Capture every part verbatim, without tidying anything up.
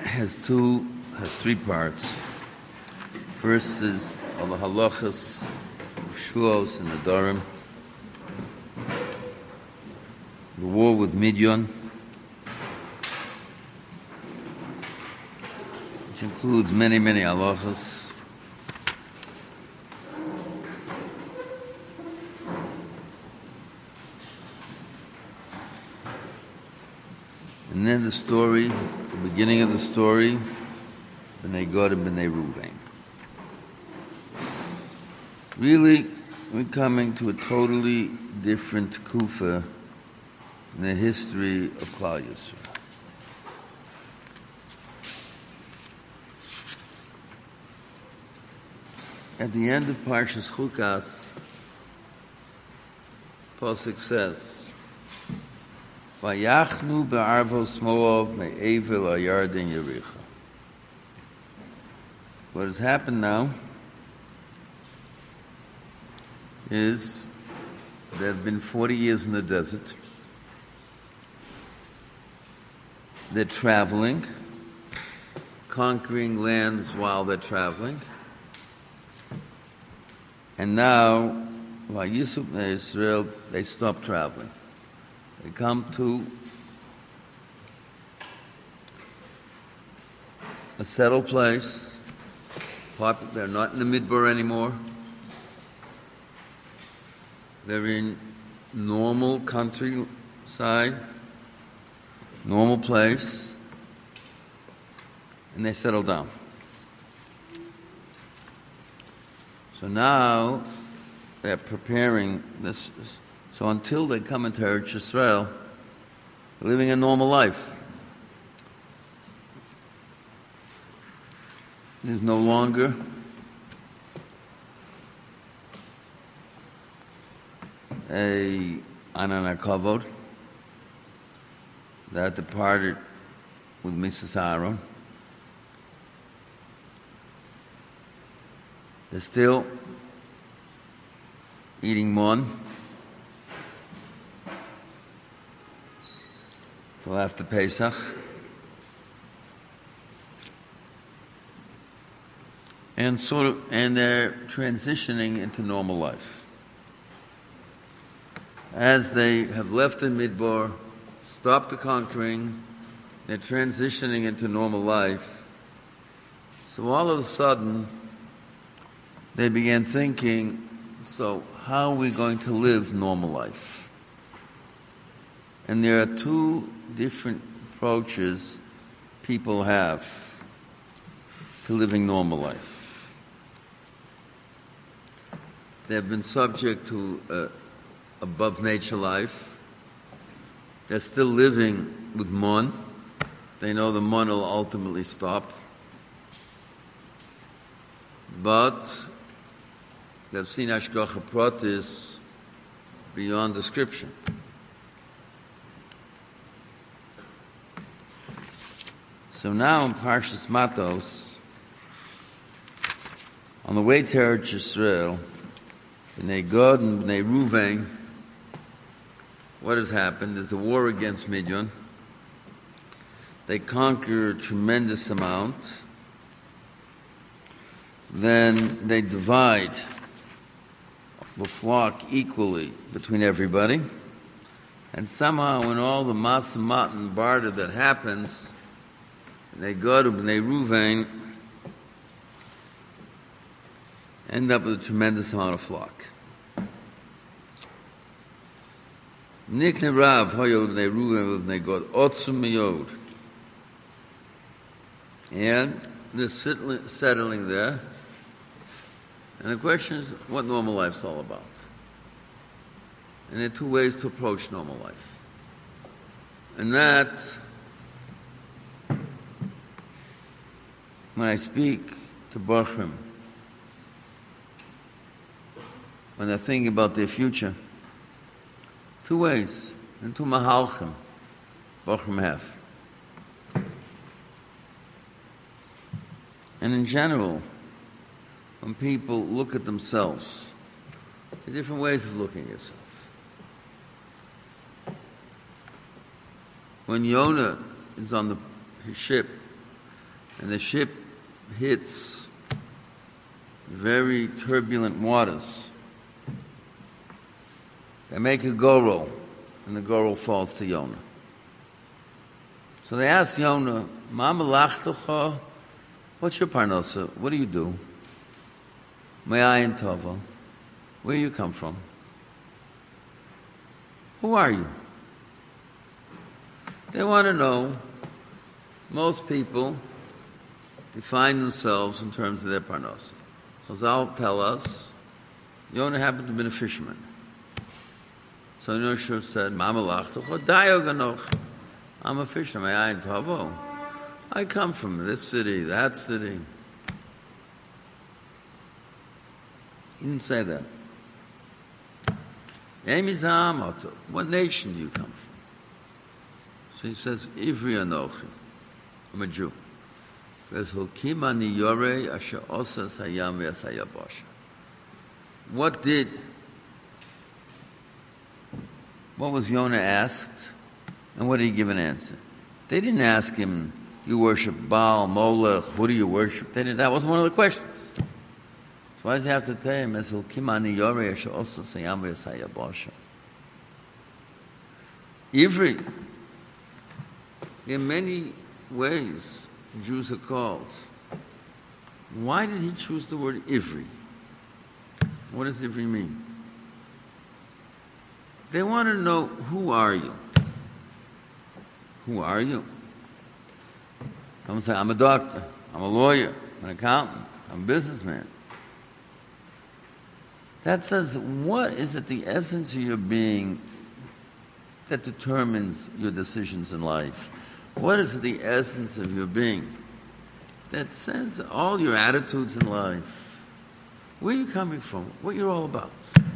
has two, has three parts. First is all the halachas, shuos, and the darim. The war with Midian, which includes many, many halachas. And then the story, the beginning of the story, B'nai Gad and B'nai Ruvain. Really, we're coming to a totally different kufa in the history of Klal Yisrael. At the end of Parshas Chukas, Pasuk says, Vayachnu be'arvos Moav me'evel ha'yarden Yericha. What has happened now is there have been forty years in the desert. They're traveling, conquering lands while they're traveling. And now, Vayisub Bnei Yisrael, they stop traveling. They come to a settled place. They're not in the Midbar anymore. They're in normal countryside, normal place, and they settle down. So now they're preparing this. So until they come into Eretz Yisrael, they're living a normal life. There's no longer a Anan HaKavod that departed with Missus Aaron. They're still eating mon till after Pesach. And sort of, and they're transitioning into normal life. As they have left the Midbar, stopped the conquering, they're transitioning into normal life. So all of a sudden, they began thinking, so how are we going to live normal life? And there are two different approaches people have to living normal life. They've been subject to uh, above nature life. They're still living with mon. They know the mon will ultimately stop. But they've seen Hashgacha Pratis beyond description. So now in Parshas Matos, on the way to Eretz Yisrael, B'nai Gad and B'nai Ruvain, what has happened? There's a war against Midian. They conquer a tremendous amount. Then they divide the flock equally between everybody. And somehow in all the masamat and barter that happens, B'nai Gad and B'nai Ruvain end up with a tremendous amount of flock. Nikne Rav Hoyo B'nai Ruvain B'nai Gad Otzum Miyod. And they're settling there. And the question is, what normal life's all about? And there are two ways to approach normal life. And that, when I speak to Bachrim, when they're thinking about their future, two ways, and two mahalchim Bachrim have. And in general, when people look at themselves, there are different ways of looking at yourself. When Yonah is on the his ship and the ship hits very turbulent waters. They make a gorel, and the gorel falls to Yonah. So they ask Yonah, Ma malachtucha, what's your parnosa? What do you do? Me'ayin tova, where you come from? Who are you? They want to know. Most people define themselves in terms of their parnosa. Chazal tell us, Yonah happened to have been a fisherman. So Yonah said, Ma malachtucha, dayo ganoch. I'm a fisherman. I ain't tavo. I come from this city, that city. He didn't say that. What nation do you come from? So he says, Ivri Anochi. I'm a Jew. What did, what was Yonah asked? And what did he give an answer? They didn't ask him, you worship Baal, Molech, who do you worship? They didn't, that wasn't one of the questions. So why does he have to tell him, Ivri, in many ways, Jews are called. Why did he choose the word Ivri? What does Ivri mean? They want to know, who are you? Who are you? Someone say, I'm a doctor, I'm a lawyer, I'm an accountant, I'm a businessman. That says, what is at the essence of your being that determines your decisions in life? What is at the essence of your being that says all your attitudes in life? Where are you coming from? What you're all about?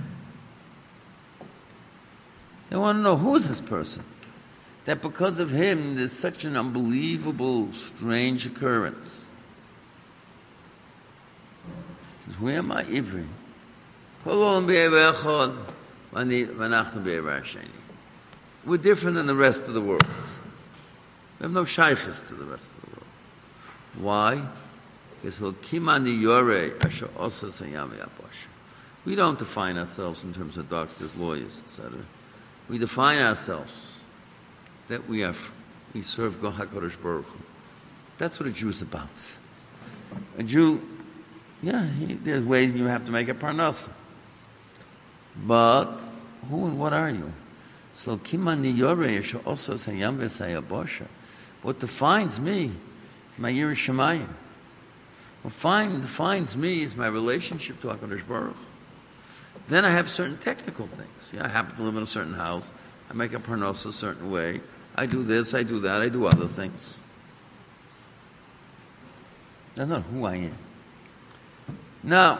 They want to know, who is this person? That because of him, there's such an unbelievable, strange occurrence. He says, where am I, Ivri? We're different than the rest of the world. We have no shaykhs to the rest of the world. Why? Because we don't define ourselves in terms of doctors, lawyers, et cetera. We define ourselves that we are, we serve God HaKadosh Baruch Hu. That's what a Jew is about. A Jew, yeah, he, there's ways you have to make a parnasa. But who and what are you? So kimani yoreh also sayam v'sayabosha. What defines me is my Yiras Shamayim. What find, defines me is my relationship to HaKadosh Baruch Hu. Then I have certain technical things. Yeah, I happen to live in a certain house. I make a parnasa a certain way. I do this, I do that, I do other things. That's not who I am. Now,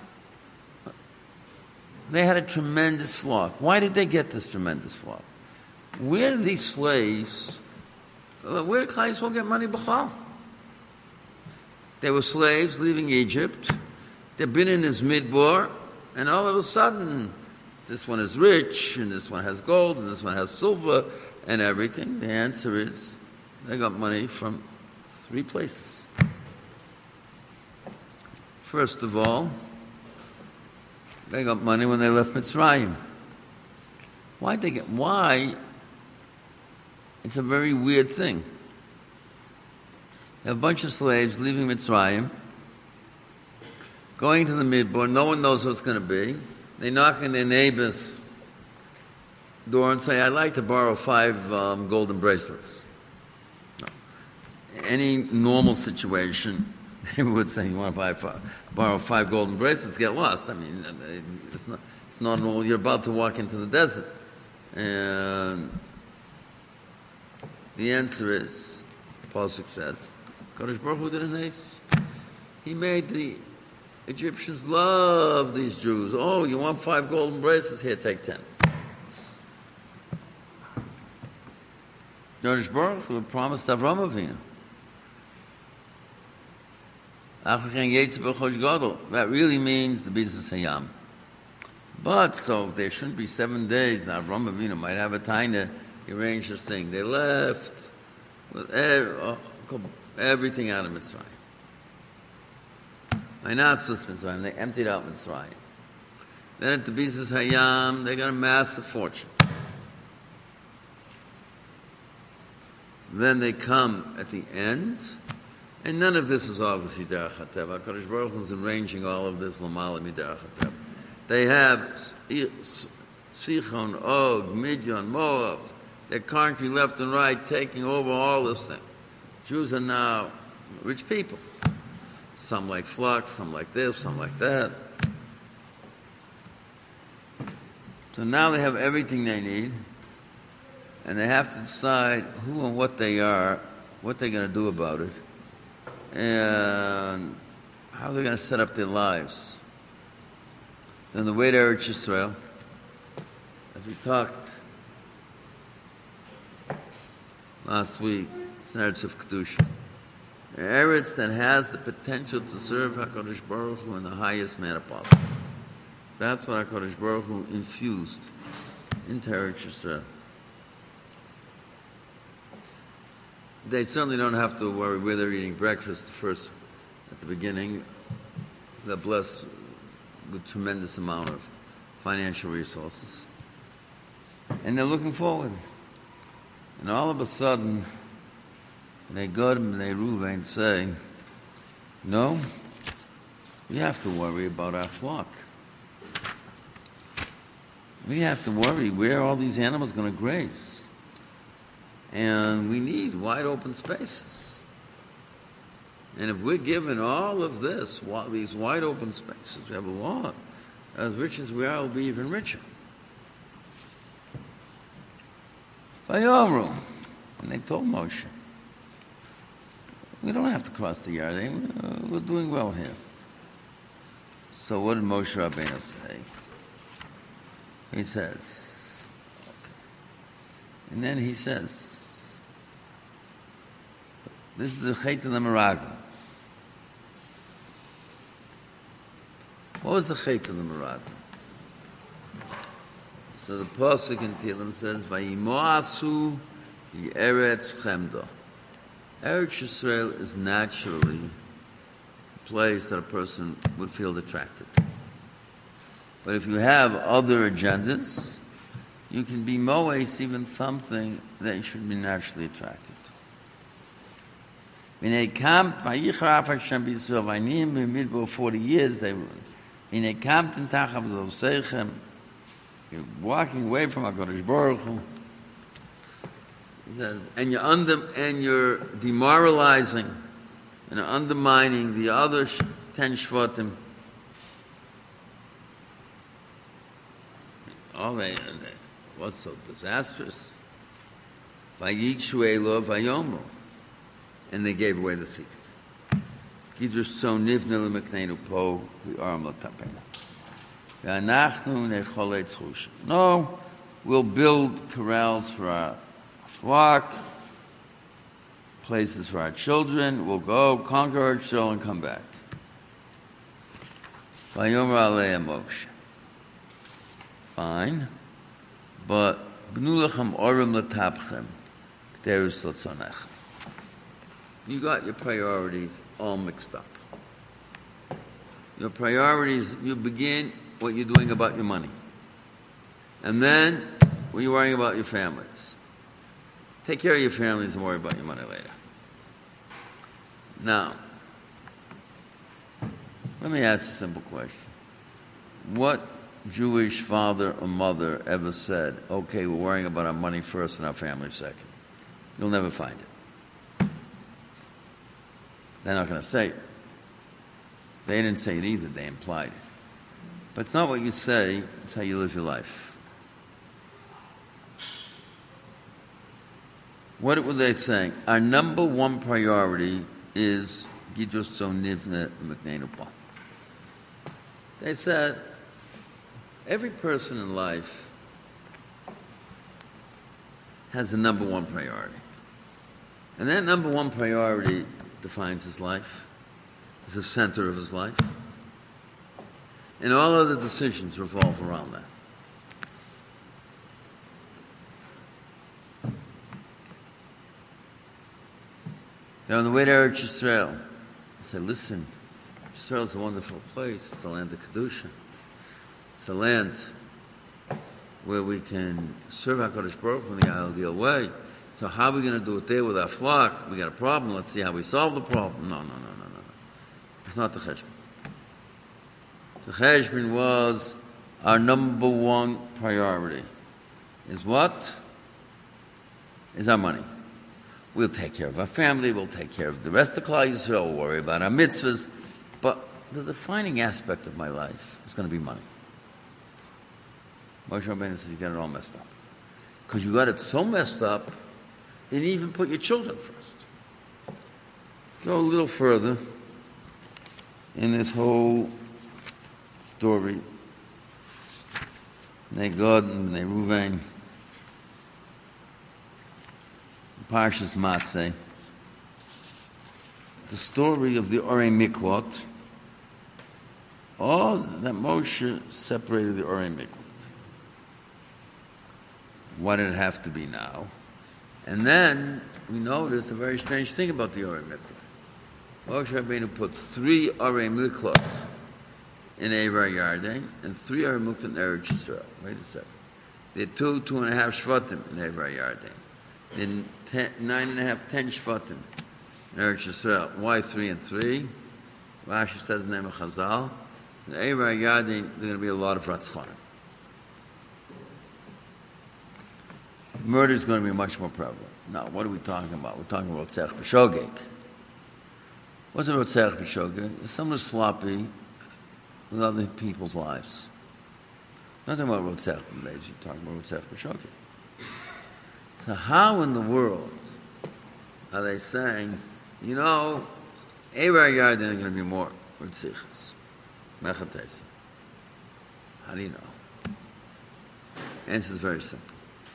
they had a tremendous flock. Why did they get this tremendous flock? Where did these slaves, where did Klal Yisrael get money b'chal? They were slaves leaving Egypt. They've been in this midbar, and all of a sudden, this one is rich, and this one has gold, and this one has silver, and everything. The answer is, they got money from three places. First of all, they got money when they left Mitzrayim. Why'd they get, why? It's a very weird thing. You have a bunch of slaves leaving Mitzrayim, going to the midbar, no one knows what it's going to be. They knock on their neighbor's door and say, I'd like to borrow five um, golden bracelets. No. Any normal situation, they would say, you want to buy five, borrow five golden bracelets, get lost. I mean, it's not, it's not normal. You're about to walk into the desert. And the answer is, Pasuk says, Kadosh Baruch Hu did a nice. He made the Egyptians love these Jews. Oh, you want five golden bracelets? Here, take ten. Kadosh Baruch Hu promised Avram Avinu. That really means the business hayam. But so there shouldn't be seven days. Now Avram Avinu might have a taina. He arranged this thing. They left with oh, everything out of Mitzrayim. Einatzus Mitzrayim, they emptied out Mitzrayim. Then at the Bizas Hayam, they got a massive fortune. Then they come at the end, and none of this is obviously Derech HaTeva. HaKadosh Baruch Hu is arranging all of this L'mala Miderech HaTeva. They have Sichon, Og, Midian, Moab. They're conquering left and right, taking over all this thing. Jews are now rich people. Some like flux, some like this, some like that. So now they have everything they need, and they have to decide who and what they are, what they're going to do about it, and how they're going to set up their lives. Then the way to Eretz Yisrael, as we talked last week, it's an Eretz of Kedusha. An Eretz that has the potential to serve HaKadosh Baruch Hu in the highest manner possible. That's what HaKadosh Baruch Hu infused into Eretz Yisrael. They certainly don't have to worry where they're eating breakfast first at the beginning. They're blessed with tremendous amount of financial resources. And they're looking forward. And all of a sudden, they Gad and they Reuven say, no, we have to worry about our flock. We have to worry where all these animals going to graze. And we need wide open spaces. And if we're given all of this, these wide open spaces, we have a lot. As rich as we are, we'll be even richer. Vayomru, and they told Moshe, we don't have to cross the Yarden. We're doing well here. So what did Moshe Rabbeinu say? He says, okay. And then he says, this is the Chet of the Meraglim. What was the Chet of the Meraglim? So the Pasuk in Tehillim says, Vayimoasu Eretz Chemda. Eretz Yisrael is naturally a place that a person would feel attracted. But if you have other agendas, you can be moes even something that you should be naturally attracted to. When they come, forty years they were. When they come to Tachav, you're walking away from HaKadosh Baruch Hu. He says, and you're under, and you're demoralizing and undermining the other ten shvatim. Oh, they, they, what's so disastrous? Vayikshu Elo Vayomu, and they gave away the secret. Kiddush so nivna lemekneinu po v'aram l'tapena. V'anachnu necholei tzchusha. No, we'll build corrals for our flock, places for our children. We'll go conquer our children and come back. Vayomer alei Moshe. Fine, but b'nu lechem orim l'tapchem k'derus l'tzonechem. You got your priorities all mixed up. Your priorities, you begin what you're doing about your money. And then, when you're worrying about your families. Take care of your families and worry about your money later. Now, let me ask a simple question. What Jewish father or mother ever said, okay, we're worrying about our money first and our family second? You'll never find it. They're not going to say it. They didn't say it either, they implied it. But it's not what you say, it's how you live your life. What were they saying? Our number one priority is Gidus Zonivne Mekneinu Pa. They said, every person in life has a number one priority. And that number one priority defines his life, is the center of his life. And all other decisions revolve around that. They're on the way to Eretz Yisrael. I say, listen, Israel is a wonderful place. It's a land of Kedusha. It's a land where we can serve HaKadosh Baruch Hu in the ideal way. So how are we going to do it there with our flock? We got a problem. Let's see how we solve the problem. No, no, no, no, no, no. It's not the cheshbon. The cheshbon was our number one priority. Is what? Is our money. We'll take care of our family. We'll take care of the rest of Klal Yisrael. We'll worry about our mitzvahs. But the defining aspect of my life is going to be money. Moshe Rabbeinu says you got it all messed up. Because you got it so messed up, they didn't even put your children first. Go a little further in this whole story. They God and they Ruvain. Parshas Maseh. The story of the Orei Miklot. Oh, that Moshe separated the Orei Miklot. Why did it have to be now? And then we notice a very strange thing about the Orei Miklot. Moshe Rabbeinu put three Orei Miklot in Eivra Yarden and three Orei Miklot in Eretz Yisrael. Wait a second. There are two, two and a half Shvatim in Eivra Yarden. Then ten, nine and a half, ten Shvatim in Eretz Yisrael. Why three and three? Rashi says in the name of Chazal. In Eivra Yarden, there are going to be a lot of Ratzchanim. Murder is going to be much more prevalent. Now, what are we talking about? We're talking about Rotzech B'Shogeg. What's a Rotzech B'Shogeg? It's someone sloppy with other people's lives. Not talking about Rotzech B'Lev, you're talking about Rotzech B'Shogeg. So how in the world are they saying, you know, Eivra Yarden are going to be more Rotzichas? Mechatesa. How do you know? Answer is very simple.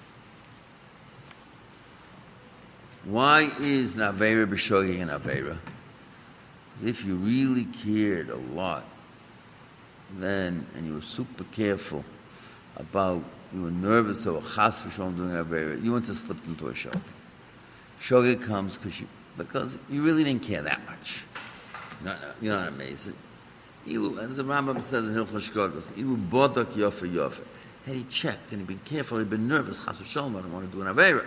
Why is Naveira B'Shogeg an Aveira? If you really cared a lot, then, and you were super careful about, you were nervous about Chas V'Sholom doing an Aveira, you went to slip into a Shogeg. Shogeg comes because you, because you really didn't care that much. You're not, you're not amazing. Ilu, as the Rambam says in Hilchos Shogegos, Ilu Bodak Yofer Yofer. Had he checked and he'd been careful, he'd been nervous, Chas V'Sholom, I don't want to do an Aveira.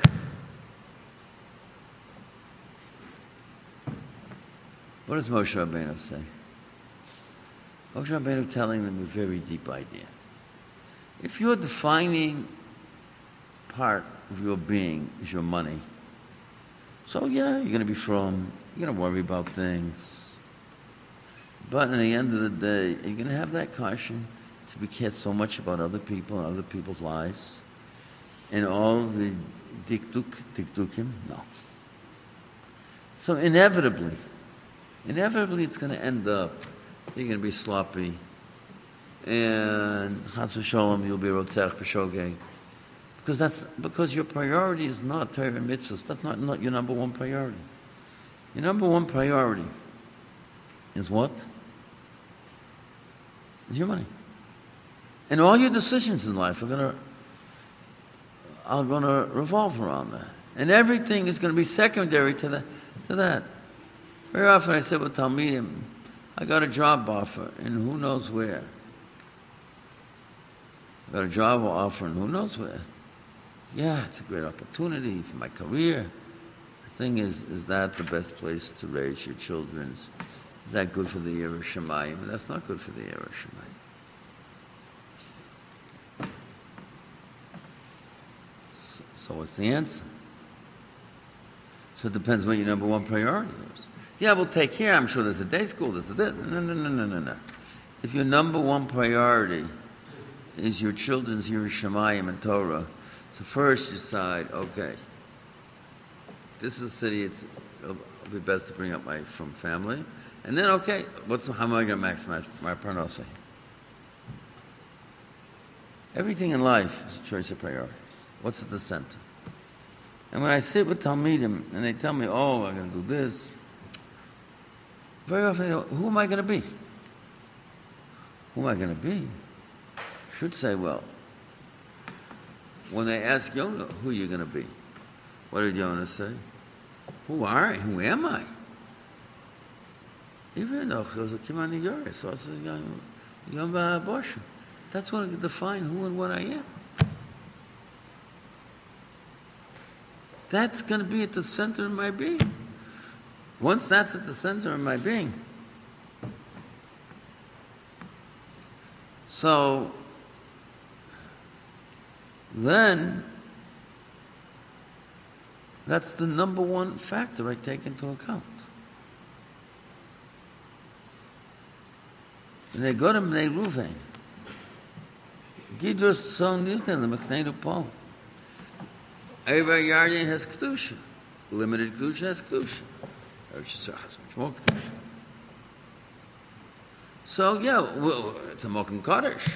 What does Moshe Rabbeinu say? Moshe Rabbeinu telling them a very deep idea. If your defining part of your being is your money, so yeah, you're going to be from, you're going to worry about things. But at the end of the day, you're going to have that caution to be cared so much about other people and other people's lives. And all the dikduk, dikdukim, no. So inevitably, Inevitably, it's going to end up, you're going to be sloppy, and Chas v'Sholom, you'll be Rotzech B'Shogeg. Because that's, because your priority is not Torah and Mitzvahs. That's not, not your number one priority. Your number one priority is what? Is your money. And all your decisions in life are going to, are going to revolve around that. And everything is going to be secondary to that, to that. Very often I said with Talmidim, I got a job offer in who knows where. I got a job offer in who knows where. Yeah, it's a great opportunity for my career. The thing is, is that the best place to raise your children? Is that good for the Yireh Shamayim? But that's not good for the Yireh Shamayim. So, so what's the answer? So it depends what your number one priority is. Yeah, we'll take care. I'm sure there's a day school. There's a day. No, no, no, no, no, no. If your number one priority is your children's Yireh Shamayim and Torah, so first decide, okay, this is a city, it's, it'll be best to bring up my from family. And then, okay, what's how am I going to maximize my parnasa? Everything in life is a choice of priorities. What's at the center? And when I sit with Talmidim and they tell me, oh, I'm going to do this, very often, they go, who am I going to be? Who am I going to be? Should say, well, when they ask Yonah, who are you going to be? What did Yonah say? Who are I? Who am I? Even though it was a Kimani Yore, so it's a Yom Boshu. That's what I define who and what I am. That's going to be at the center of my being. Once that's at the center of my being, so then that's the number one factor I take into account. And they go to Bnei Ruvain. Gidros son niften the Mechnei Paul. Eva Yarden has kedusha. Limited kedusha has kedusha. Eretz Yisrael has much more kedusha. So yeah, well, it's a Mokum Kaddish.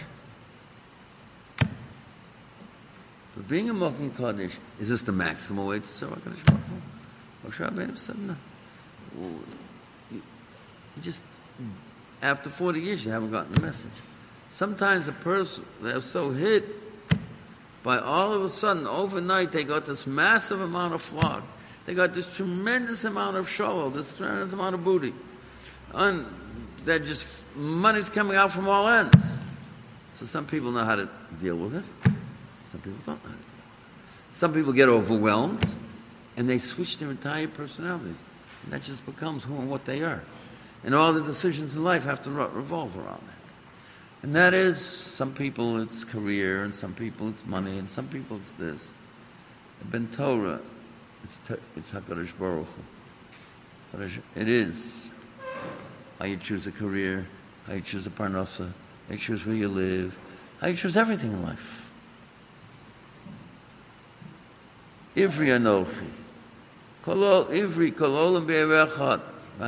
But being a Mokum Kaddish, is this the maximal way to serve HaKadosh Baruch Hu? Moshe Rabbeinu said no. You, you just after forty years, you haven't gotten the message. Sometimes a person, they're so hit by all of a sudden, overnight, they got this massive amount of flock. They got this tremendous amount of shovel, this tremendous amount of booty. And they're just, money's coming out from all ends. So some people know how to deal with it. Some people don't know how to deal with it. Some people get overwhelmed, and they switch their entire personality. And that just becomes who and what they are. And all the decisions in life have to revolve around that. And that is, some people it's career, and some people it's money, and some people it's this. Ben Torah, it's, it's HaKadosh Baruch Hu. It is how you choose a career, how you choose a parnasa, how you choose where you live, how you choose everything in life. Ivri Anochi. Ivri Kololam Be'erechad.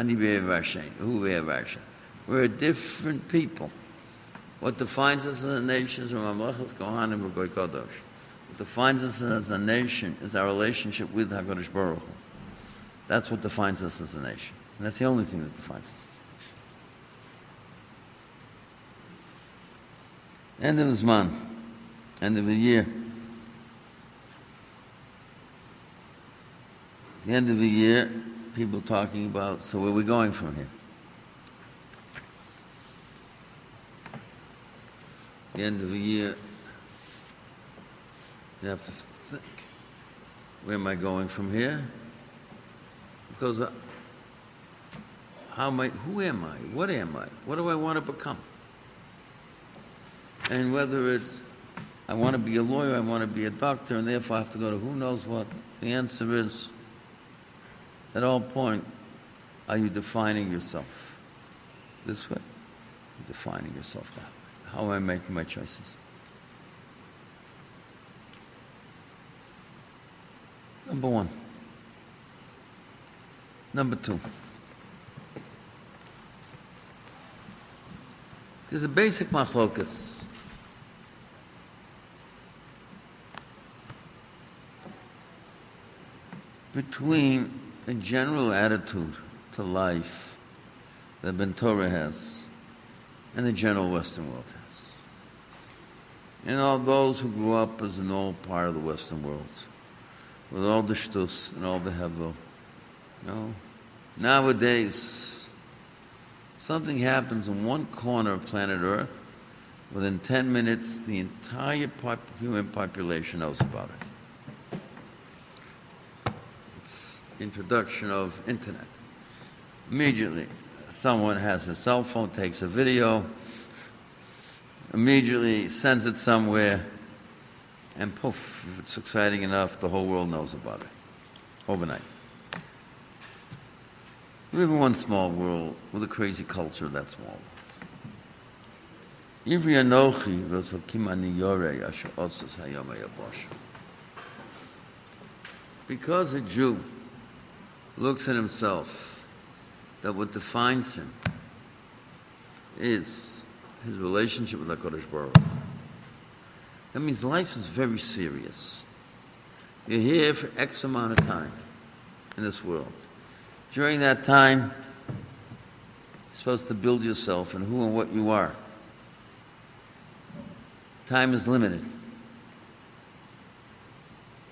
We're a different people. What defines us as a nation is Mamlechas Kohanim v'Goy Kadosh. What defines us as a nation is our relationship with HaKadosh Baruch Hu. That's what defines us as a nation. And that's the only thing that defines us as a nation. End of the Zman. End of the year. The end of the year, people talking about, so where are we going from here? The end of the year, you have to think, where am I going from here? Because uh, how am I, who am I? What am I? What do I want to become? And whether it's, I want to be a lawyer, I want to be a doctor, and therefore I have to go to who knows what, the answer is, at all point, are you defining yourself this way? You're defining yourself that way. How am I making my choices? Number one. Number two. There's a basic machlokas between a general attitude to life that Ben Torah has and the general Western world has. And all those who grew up as an old part of the Western world, with all the shtus and all the hevel. You know, nowadays, something happens in one corner of planet Earth, within ten minutes, the entire pop- human population knows about it. It's introduction of internet. Immediately, someone has a cell phone, takes a video, immediately sends it somewhere, and poof, if it's exciting enough, the whole world knows about it. Overnight. We live in one small world with a crazy culture of that small world. Because a Jew looks at himself, that what defines him is his relationship with HaKadosh Baruch Hu. That means life is very serious. You're here for X amount of time in this world. During that time, you're supposed to build yourself and who and what you are. Time is limited.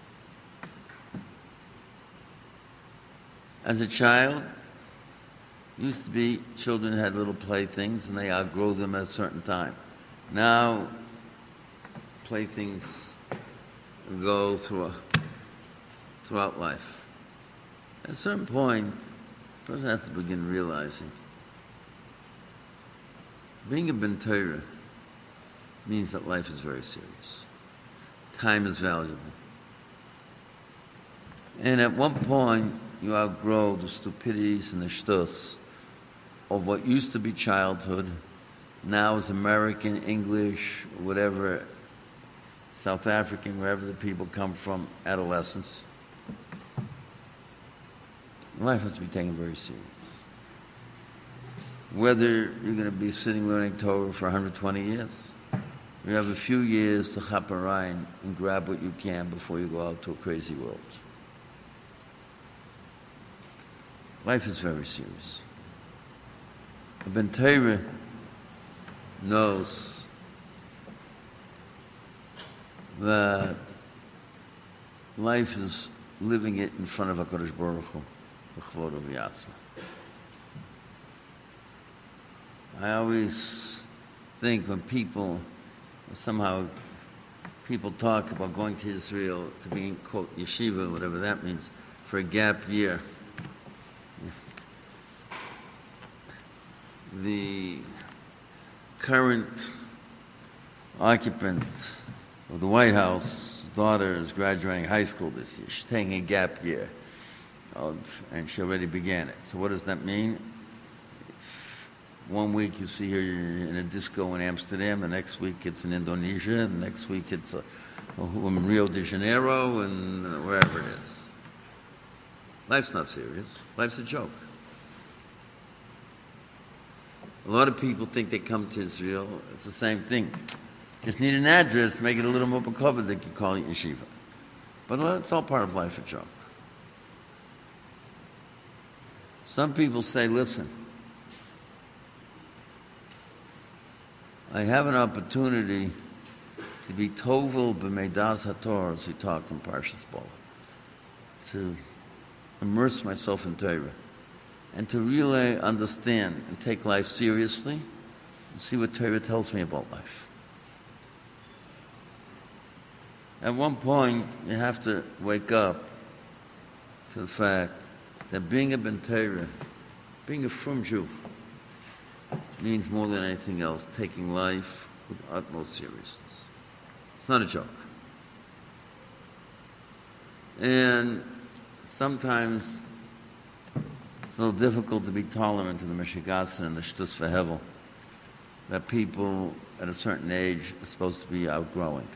As a child, Used to be children had little playthings and they outgrow them at a certain time. Now, playthings go through, throughout life. At a certain point, a person has to begin realizing being a Ben Torah means that life is very serious. Time is valuable. And at one point, you outgrow the stupidities and the shtus of what used to be childhood, now is American, English, whatever, South African, wherever the people come from, adolescence. Life has to be taken very serious. Whether you're going to be sitting learning Torah for one hundred twenty years, you have a few years to chap around and grab what you can before you go out to a crazy world. Life is very serious. A Ben Torah knows that life is living it in front of HaKadosh Baruch Hu, b'chvod v'yatzma. I always think when people, somehow people talk about going to Israel to be in, quote, yeshiva, whatever that means, for a gap year, the current occupant of the White House, his daughter is graduating high school this year. She's taking a gap year, and she already began it. So what does that mean? One week you see her in a disco in Amsterdam, the next week it's in Indonesia, the next week it's uh, in Rio de Janeiro, and wherever it is. Life's not serious. Life's a joke. A lot of people think they come to Israel. It's the same thing. Just need an address, make it a little more covered, they can call it yeshiva. But it's all part of life, a joke. Some people say, listen, I have an opportunity to be tovel b'meidas haTorah, as we talked in Parshas Bo, to immerse myself in Torah, and to really understand and take life seriously and see what Torah tells me about life. At one point, you have to wake up to the fact that being a Ben Torah, being a frum Jew, means more than anything else taking life with utmost seriousness. It's not a joke. And sometimes it's a little difficult to be tolerant to the Meshigasan and the Shtus V'Hevel that people at a certain age are supposed to be outgrowing.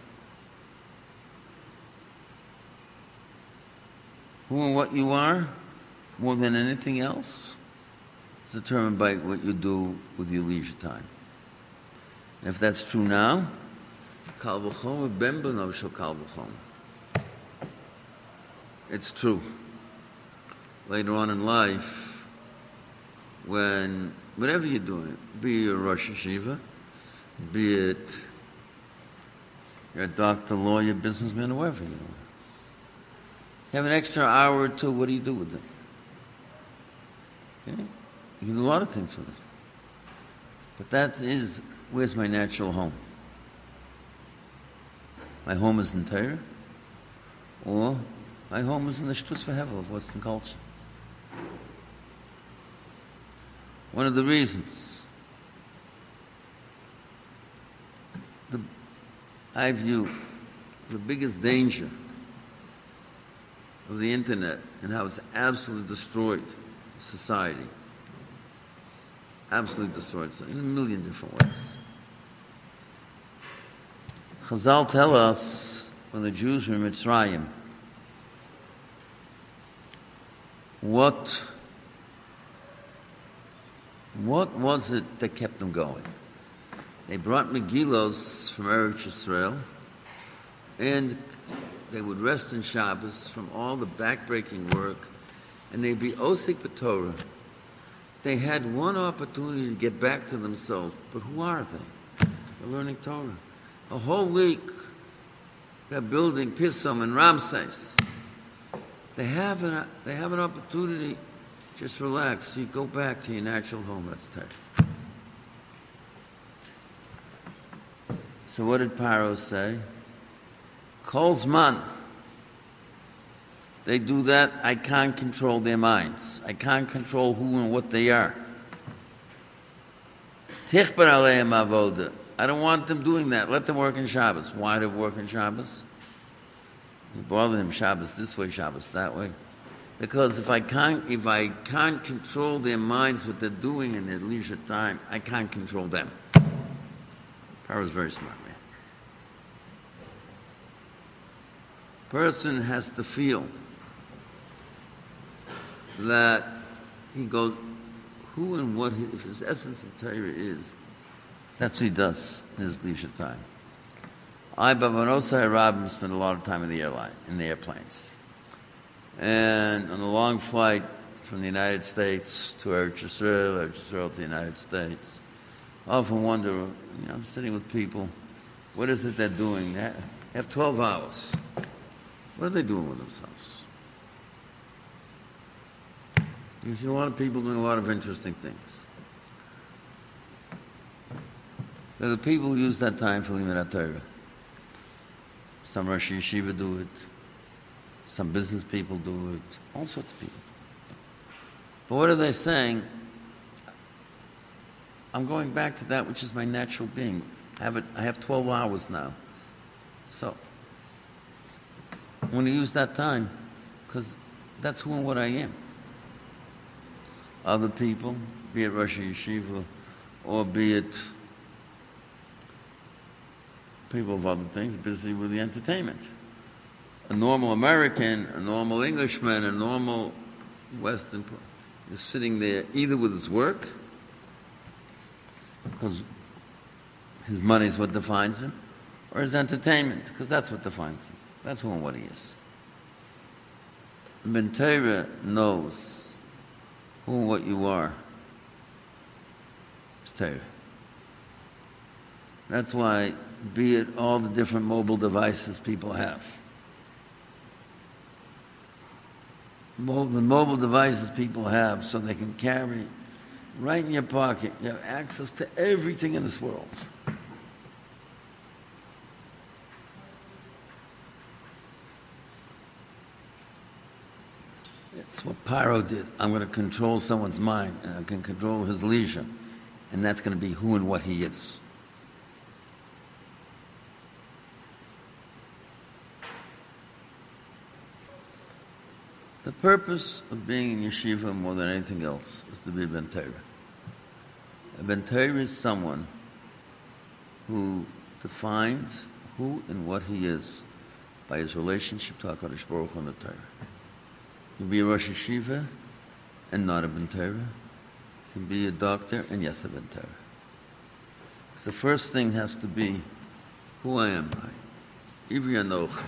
Who and what you are, more than anything else, is determined by what you do with your leisure time. And if that's true now, Kal v'chomer ben b'no shel kal v'chomer. It's true. Later on in life, when whatever you're doing, be it a Rosh Yeshiva, be it you're a doctor, lawyer, businessman, or whatever you are, you have an extra hour or two, what do you do with it? Okay? You can do a lot of things with it. But that is, where's my natural home? My home is in Torah, or my home is in the Shtus V'Hevel of Western culture. One of the reasons the, I view the biggest danger of the internet and how it's absolutely destroyed society, absolutely destroyed in a million different ways. Chazal tell us when the Jews were in Mitzrayim, what what was it that kept them going? They brought Megillos from Eretz Yisrael, and they would rest in Shabbos from all the backbreaking work, and they'd be osik b'Torah. They had one opportunity to get back to themselves, but who are they? They're learning Torah. A whole week, they're building Pissam and Ramses. They have an, they have an opportunity Just relax. You go back to your natural home. That's Torah. So what did Paro say? Kol's man. They do that. I can't control their minds. I can't control who and what they are. Tichbar aleim avoda. I don't want them doing that. Let them work in Shabbos. Why do they work in Shabbos? You bother them Shabbos this way, Shabbos that way. Because if I can't, if I can't control their minds, what they're doing in their leisure time, I can't control them. Paro's very smart man. Person has to feel that he goes, who and what, he, if his essence of Torah is, that's what he does in his leisure time. I, Bavanosai Rabin, spent a lot of time in the airline, in the airplanes. And on a long flight from the United States to Eretz Yisrael, Eretz Yisrael to the United States, I often wonder, you know, I'm sitting with people, what is it they're doing? They have twelve hours. What are they doing with themselves? You see a lot of people doing a lot of interesting things. They're the people who use that time for Limud Torah. Some Rosh Yeshiva do it. Some business people do it. All sorts of people. But what are they saying? I'm going back to that which is my natural being. I have, it, I have twelve hours now. So, I'm going to use that time because that's who and what I am. Other people, be it Rosh Yeshiva or be it people of other things, busy with the entertainment. A normal American, a normal Englishman, a normal Western is sitting there either with his work, because his money is what defines him, or his entertainment, because that's what defines him. That's who and what he is. Ben Torah knows who and what you are. It's Torah. That's why, be it all the different mobile devices people have, the mobile devices people have so they can carry right in your pocket. You have access to everything in this world. It's what Paro did. I'm going to control someone's mind, and I can control his leisure, and that's going to be who and what he is. The purpose of being in yeshiva more than anything else is to be Ben Torah. A Ben Torah is someone who defines who and what he is by his relationship to HaKadosh Baruch Hu and the Torah. You can be a Rosh Yeshiva and not a Ben Torah. You can be a doctor and yes, a Ben Torah. So the first thing has to be, who I am I? Ivri Anochi.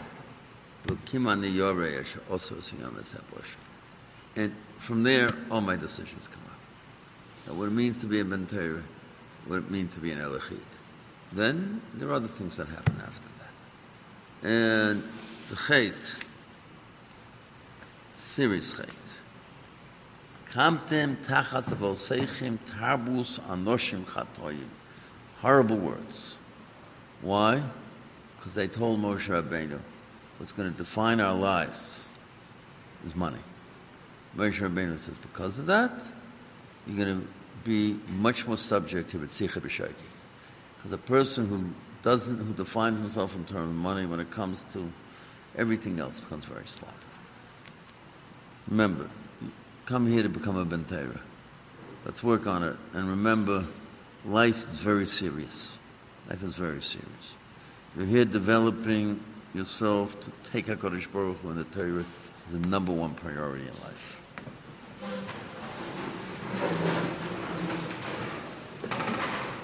And from there, all my decisions come up. Now, what it means to be a Ben Torah, what it means to be an Elachid. Then, there are other things that happen after that. And the Chait, serious Chait. Kamtem tachas avoseichim tarbus anoshim chatoyim. Horrible words. Why? Because they told Moshe Rabbeinu, what's going to define our lives is money. Moshe Rabbeinu says, because of that, you're going to be much more subject to Ritzicha B'Shaiki. Because a person who doesn't, who defines himself in terms of money, when it comes to everything else, becomes very sloppy. Remember, you come here to become a Ben Torah. Let's work on it. And remember, life is very serious. Life is very serious. You're here developing yourself to take HaKadosh Baruch Hu and the Torah is the number one priority in life.